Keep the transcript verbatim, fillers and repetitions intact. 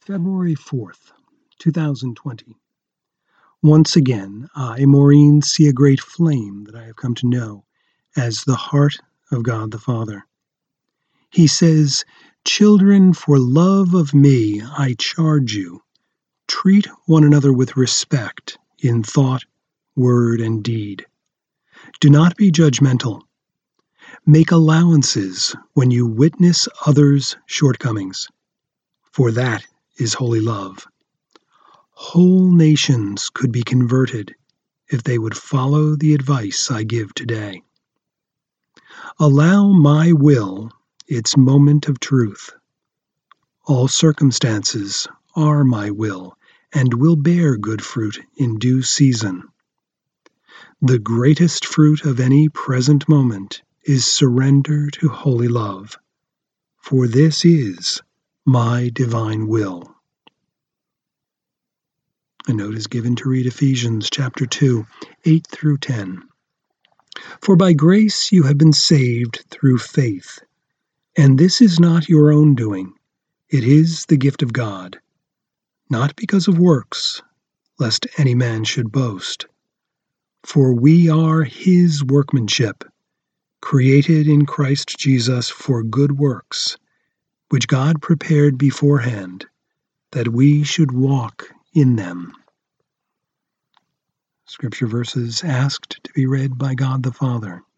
February fourth, two thousand twenty. Once again, I, Maureen, see a great flame that I have come to know as the heart of God the Father. He says, "Children, for love of me, I charge you, treat one another with respect in thought, word, and deed. Do not be judgmental. Make allowances when you witness others' shortcomings, for that is holy love. Whole nations could be converted if they would follow the advice I give today. Allow my will its moment of truth. All circumstances are my will and will bear good fruit in due season. The greatest fruit of any present moment is surrender to holy love, for this is my divine will." A note is given to read Ephesians chapter two, eight through ten. "For by grace you have been saved through faith, and this is not your own doing, it is the gift of God, not because of works, lest any man should boast. For we are his workmanship, created in Christ Jesus for good works, which God prepared beforehand, that we should walk in them." Scripture verses asked to be read by God the Father.